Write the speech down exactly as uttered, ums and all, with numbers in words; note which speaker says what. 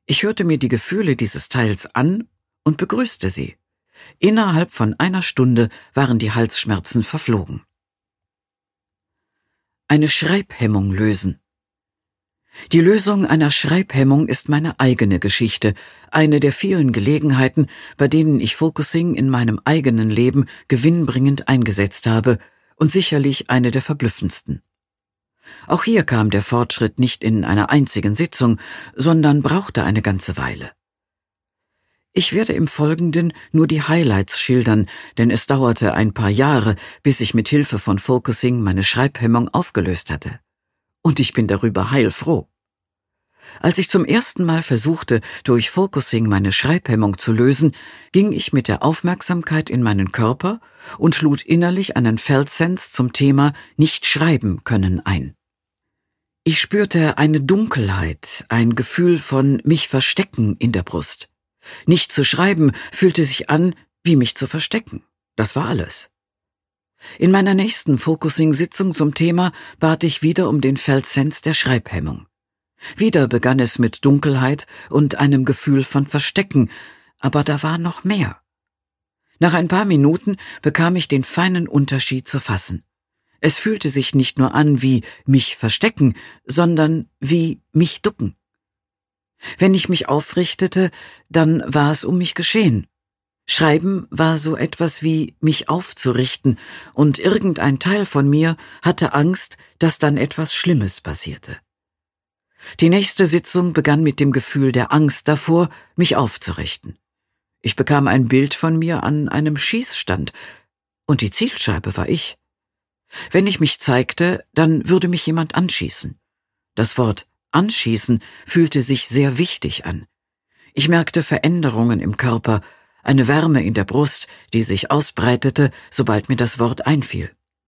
Speaker 1: Ich hörte mir die Gefühle dieses Teils an und begrüßte sie. Innerhalb von einer Stunde waren die Halsschmerzen verflogen. Eine Schreibhemmung lösen. Die Lösung einer Schreibhemmung ist meine eigene Geschichte, eine der vielen Gelegenheiten, bei denen ich Focusing in meinem eigenen Leben gewinnbringend eingesetzt habe und sicherlich eine der verblüffendsten. Auch hier kam der Fortschritt nicht in einer einzigen Sitzung, sondern brauchte eine ganze Weile. Ich werde im Folgenden nur die Highlights schildern, denn es dauerte ein paar Jahre, bis ich mit Hilfe von Focusing meine Schreibhemmung aufgelöst hatte. Und ich bin darüber heilfroh. Als ich zum ersten Mal versuchte, durch Focusing meine Schreibhemmung zu lösen, ging ich mit der Aufmerksamkeit in meinen Körper und lud innerlich einen Feldsense zum Thema Nicht schreiben können ein. Ich spürte eine Dunkelheit, ein Gefühl von mich verstecken in der Brust. Nicht zu schreiben fühlte sich an, wie mich zu verstecken. Das war alles. In meiner nächsten Focusing-Sitzung zum Thema bat ich wieder um den Feldsense der Schreibhemmung. Wieder begann es mit Dunkelheit und einem Gefühl von Verstecken, aber da war noch mehr. Nach ein paar Minuten bekam ich den feinen Unterschied zu fassen. Es fühlte sich nicht nur an wie mich verstecken, sondern wie mich ducken. Wenn ich mich aufrichtete, dann war es um mich geschehen. Schreiben war so etwas wie mich aufzurichten, und irgendein Teil von mir hatte Angst, dass dann etwas Schlimmes passierte. Die nächste Sitzung begann mit dem Gefühl der Angst davor, mich aufzurichten. Ich bekam ein Bild von mir an einem Schießstand, und die Zielscheibe war ich. Wenn ich mich zeigte, dann würde mich jemand anschießen. Das Wort anschießen fühlte sich sehr wichtig an. Ich merkte Veränderungen im Körper, eine Wärme in der Brust, die sich ausbreitete, sobald mir das Wort einfiel.